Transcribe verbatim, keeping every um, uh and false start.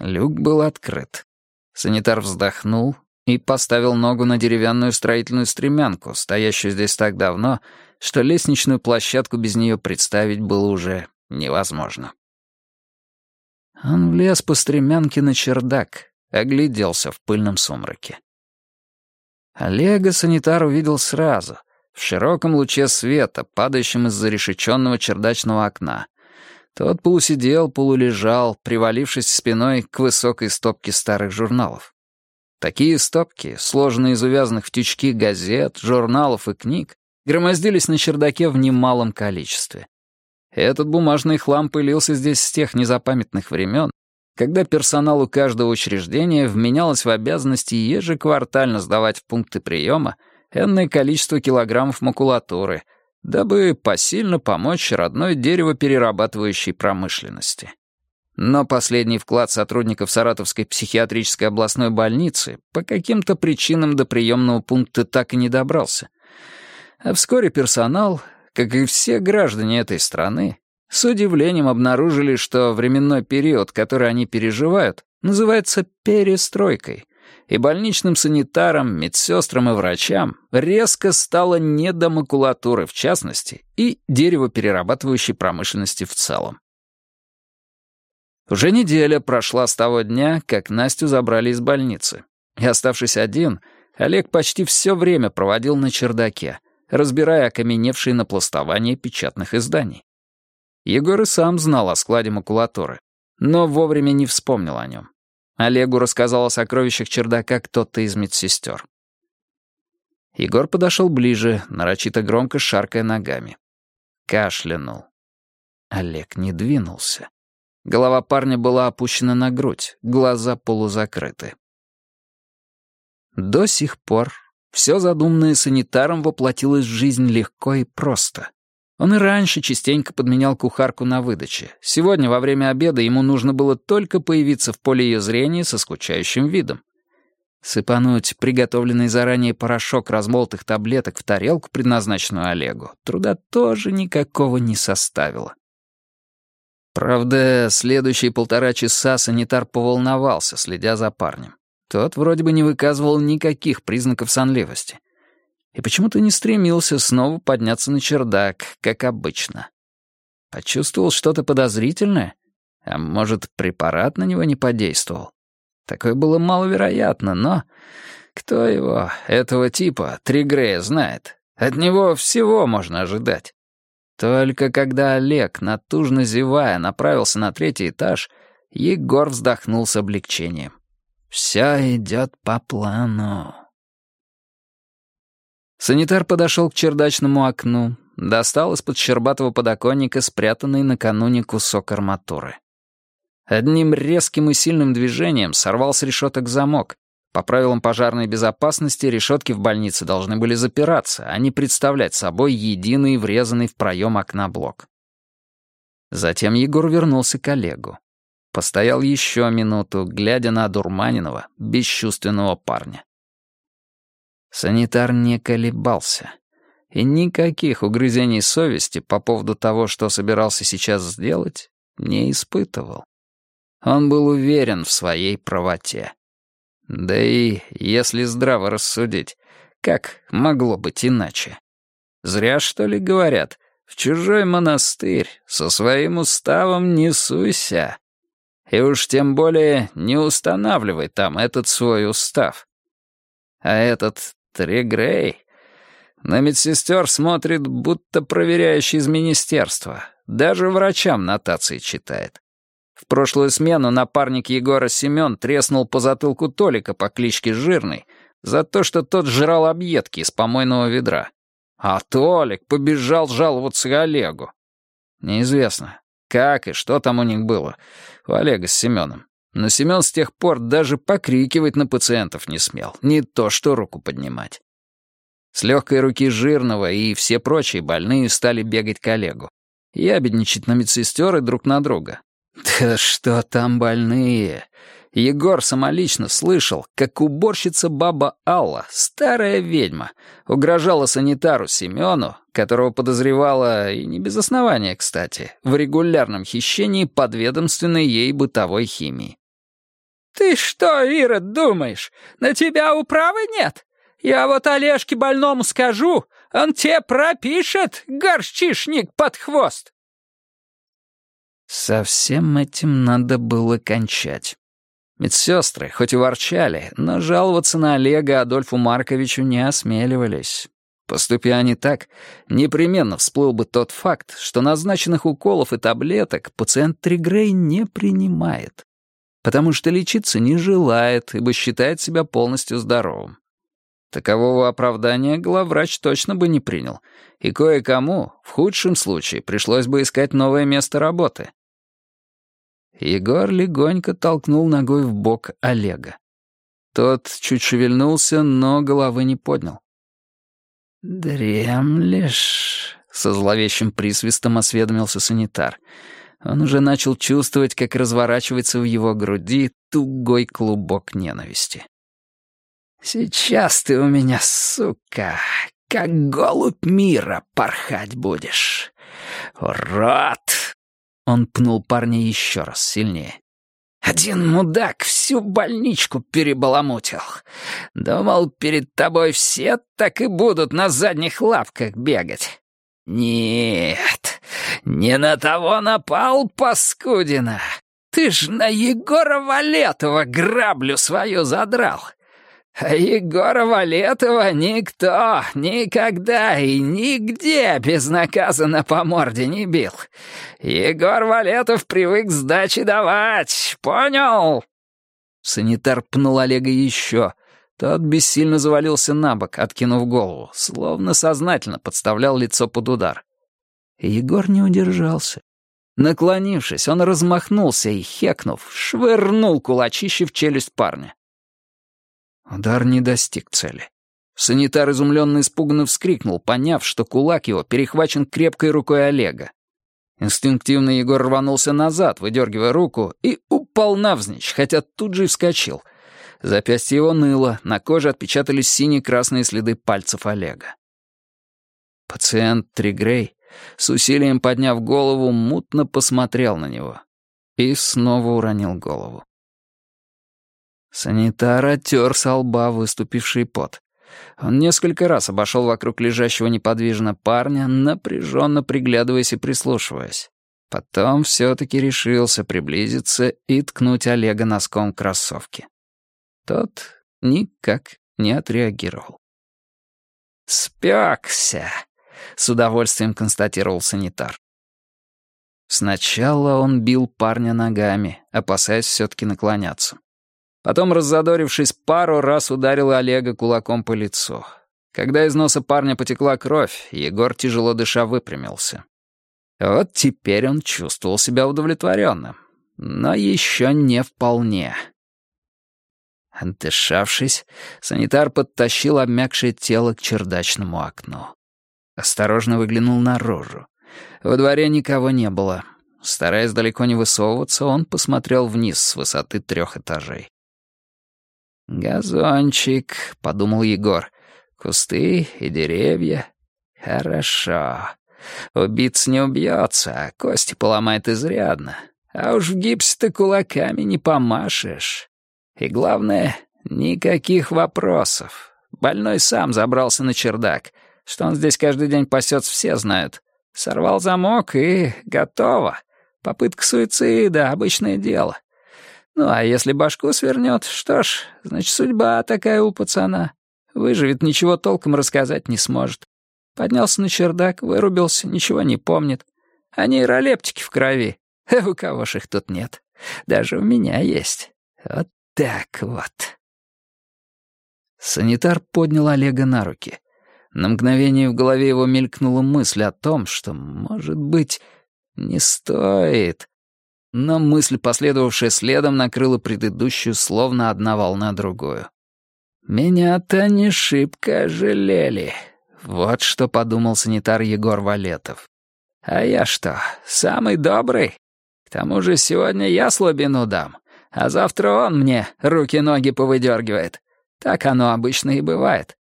Люк был открыт. Санитар вздохнул и поставил ногу на деревянную строительную стремянку, стоящую здесь так давно, что лестничную площадку без нее представить было уже невозможно. Он влез по стремянке на чердак, огляделся в пыльном сумраке. Олега санитар увидел сразу, в широком луче света, падающем из зарешеченного чердачного окна. Тот полусидел, полулежал, привалившись спиной к высокой стопке старых журналов. Такие стопки, сложенные из увязанных в тючки газет, журналов и книг, громоздились на чердаке в немалом количестве. Этот бумажный хлам пылился здесь с тех незапамятных времен, когда персоналу каждого учреждения вменялось в обязанности ежеквартально сдавать в пункты приема энное количество килограммов макулатуры, дабы посильно помочь родной деревоперерабатывающей промышленности. Но последний вклад сотрудников Саратовской психиатрической областной больницы по каким-то причинам до приемного пункта так и не добрался. А вскоре персонал, как и все граждане этой страны, с удивлением обнаружили, что временной период, который они переживают, называется перестройкой, и больничным санитарам, медсестрам и врачам резко стало не до макулатуры в частности и деревоперерабатывающей промышленности в целом. Уже неделя прошла с того дня, как Настю забрали из больницы, и, оставшись один, Олег почти все время проводил на чердаке, разбирая окаменевшие напластования печатных изданий. Егор и сам знал о складе макулатуры, но вовремя не вспомнил о нем. Олегу рассказал о сокровищах чердака кто-то из медсестер. Егор подошел ближе, нарочито громко шаркая ногами. Кашлянул. Олег не двинулся. Голова парня была опущена на грудь, глаза полузакрыты. До сих пор все задуманное санитаром воплотилось в жизнь легко и просто. Он и раньше частенько подменял кухарку на выдаче. Сегодня во время обеда ему нужно было только появиться в поле ее зрения со скучающим видом. Сыпануть приготовленный заранее порошок размолотых таблеток в тарелку, предназначенную Олегу, труда тоже никакого не составило. Правда, следующие полтора часа санитар поволновался, следя за парнем. Тот вроде бы не выказывал никаких признаков сонливости. И почему-то не стремился снова подняться на чердак, как обычно. Почувствовал что-то подозрительное? А может, препарат на него не подействовал? Такое было маловероятно, но... Кто его, этого типа, Тригрея, знает? От него всего можно ожидать. Только когда Олег, натужно зевая, направился на третий этаж, Егор вздохнул с облегчением. «Все идет по плану». Санитар подошел к чердачному окну, достал из-под щербатого подоконника спрятанный накануне кусок арматуры. Одним резким и сильным движением сорвал с решеток замок. По правилам пожарной безопасности решетки в больнице должны были запираться, а не представлять собой единый врезанный в проем окна блок. Затем Егор вернулся к Олегу. Постоял еще минуту, глядя на одурманенного, бесчувственного парня. Санитар не колебался. И никаких угрызений совести по поводу того, что собирался сейчас сделать, не испытывал. Он был уверен в своей правоте. Да и, если здраво рассудить, как могло быть иначе? Зря, что ли, говорят, в чужой монастырь со своим уставом не суйся. И уж тем более не устанавливай там этот свой устав. А этот Тригрей на медсестер смотрит, будто проверяющий из министерства. Даже врачам нотации читает. В прошлую смену напарник Егора Семен треснул по затылку Толика по кличке Жирный за то, что тот жрал объедки из помойного ведра. А Толик побежал жаловаться Олегу. Неизвестно, как и что там у них было, у Олега с Семеном. Но Семен с тех пор даже покрикивать на пациентов не смел, не то что руку поднимать. С легкой руки Жирного и все прочие больные стали бегать к Олегу. Ябедничать на медсестер и друг на друга. Да что там больные? Егор самолично слышал, как уборщица баба Алла, старая ведьма, угрожала санитару Семену, которого подозревала, и не без основания, кстати, в регулярном хищении подведомственной ей бытовой химии. «Ты что, Ирод, думаешь, на тебя управы нет? Я вот Олежке больному скажу, он тебе пропишет, горчишник под хвост!» Со всем этим надо было кончать. Медсестры, хоть и ворчали, но жаловаться на Олега Адольфу Марковичу не осмеливались. Поступи они так, непременно всплыл бы тот факт, что назначенных уколов и таблеток пациент Тригрей не принимает, потому что лечиться не желает, ибо считает себя полностью здоровым. Такового оправдания главврач точно бы не принял, и кое-кому, в худшем случае, пришлось бы искать новое место работы. Егор легонько толкнул ногой в бок Олега. Тот чуть шевельнулся, но головы не поднял. «Дремлешь?» — со зловещим присвистом осведомился санитар. Он уже начал чувствовать, как разворачивается в его груди тугой клубок ненависти. «Сейчас ты у меня, сука, как голубь мира порхать будешь. Урод!» Он пнул парня еще раз сильнее. «Один мудак всю больничку перебаламутил. Думал, перед тобой все так и будут на задних лапках бегать. Нет, не на того напал, паскудина. Ты ж на Егора Валетова граблю свою задрал. А Егора Валетова никто никогда и нигде безнаказанно по морде не бил. Егор Валетов привык сдачи давать, понял?» Санитар пнул Олега еще. Тот бессильно завалился на бок, откинув голову, словно сознательно подставлял лицо под удар. И Егор не удержался. Наклонившись, он размахнулся и, хекнув, швырнул кулачище в челюсть парня. Удар не достиг цели. Санитар изумленно испуганно вскрикнул, поняв, что кулак его перехвачен крепкой рукой Олега. Инстинктивно Егор рванулся назад, выдергивая руку, и упал навзничь, хотя тут же и вскочил. Запястье его ныло, на коже отпечатались синие-красные следы пальцев Олега. Пациент Тригрей, с усилием подняв голову, мутно посмотрел на него и снова уронил голову. Санитар оттер со лба выступивший пот. Он несколько раз обошел вокруг лежащего неподвижно парня, напряженно приглядываясь и прислушиваясь. Потом все-таки решился приблизиться и ткнуть Олега носком кроссовки. Тот никак не отреагировал. «Спекся», — с удовольствием констатировал санитар. Сначала он бил парня ногами, опасаясь все-таки наклоняться. Потом, раззадорившись, пару раз ударил Олега кулаком по лицу. Когда из носа парня потекла кровь, Егор, тяжело дыша, выпрямился. Вот теперь он чувствовал себя удовлетворенным, но еще не вполне. Отдышавшись, санитар подтащил обмякшее тело к чердачному окну. Осторожно выглянул наружу. Во дворе никого не было. Стараясь далеко не высовываться, он посмотрел вниз с высоты трех этажей. «Газончик», — подумал Егор, — «кусты и деревья. Хорошо. Убийца не убьется, а кости поломает изрядно. А уж в гипсе-то кулаками не помашешь. И главное, никаких вопросов. Больной сам забрался на чердак. Что он здесь каждый день пасется, все знают. Сорвал замок и готово. Попытка суицида — обычное дело. Ну, а если башку свернет, что ж, значит, судьба такая у пацана. Выживет, ничего толком рассказать не сможет. Поднялся на чердак, вырубился, ничего не помнит. А нейролептики в крови. У кого ж их тут нет? Даже у меня есть. Вот так вот. Санитар поднял Олега на руки. На мгновение в голове его мелькнула мысль о том, что, может быть, не стоит. Но мысль, последовавшая следом, накрыла предыдущую, словно одна волна другую. «Меня-то не шибко жалели». Вот что подумал санитар Егор Валетов. «А я что, самый добрый? К тому же сегодня я слабину дам, а завтра он мне руки-ноги повыдергивает. Так оно обычно и бывает.